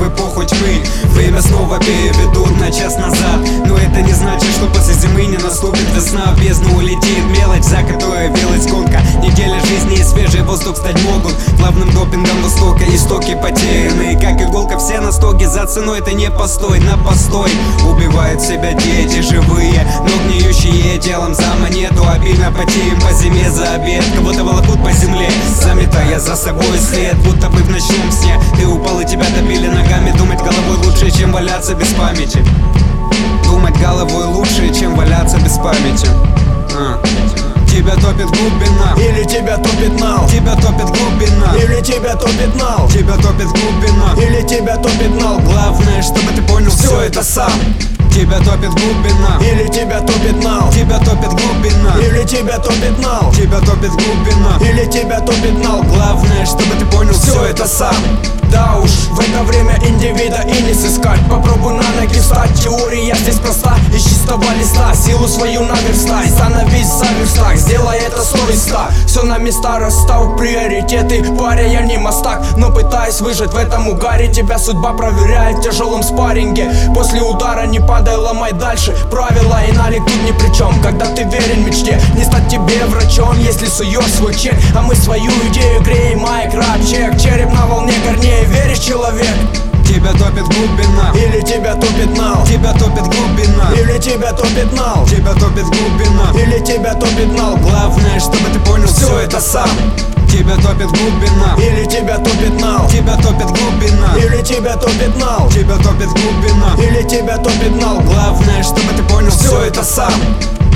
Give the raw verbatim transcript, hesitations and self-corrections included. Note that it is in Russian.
эпоху тьмы. Время снова переведут на час назад, но это не значит, что после зимы не наступит весна. В бездну улетит мелочь, за которой велась гонка. Неделя жизни и свежий воздух стать могут главным допингом Востока. Истоки потеряны, как иголка, все на стоге. За ценой это не постой, на постой убивают себя дети живые, но гниющие телом за монету. Обильно потеем по зиме за обед, кого-то волокут по земле, заметая за собой след, будто бы в ночном сне ты упал и тебя добили ногами. Думать головой лучше, чем валяться без памяти. Думать головой лучше, чем валяться без памяти. а. Тебя топит глубина, или тебя топит нал. Тебя топит глубина, или тебя топит нал. Тебя топит глубина, или тебя топит нал. Главное, чтобы ты понял все это сам. Тебя топит глубина, или тебя топит нал. Тебя топит глубина, или тебя топит нал. Тебя топит глубина, или тебя топит нал. Главное, чтобы ты понял все это сам. Да уж, в это время индивида и не сыскать. Попробуй на ноги встать, теория здесь проста. Из чистого листа силу свою наверстай. Становись за верстак, сделай это сто из ста. Все на места расстав, приоритеты. Паря, я не мастак, но пытаясь выжить в этом угаре. Тебя судьба проверяет в тяжелом спарринге. После удара не падай, ломай дальше. Правила и налик тут ни при чем. Когда ты верен мечте, не стать тебе врачом, если суешь свой чек. А мы свою идею греем, майк, рап, чек. Череп на волне корней, веришь, человек? Тебя топит глубина, или тебя топит нал. Тебя топит глубина, или тебя топит нал. Тебя топит глубина, или тебя топит нал. Главное, чтобы ты понял все это сам. Тебя топит глубина, или тебя топит нал. Тебя топит глубина, или тебя топит нал. Тебя топит глубина, или тебя топит нал. Главное, чтобы ты понял все это сам.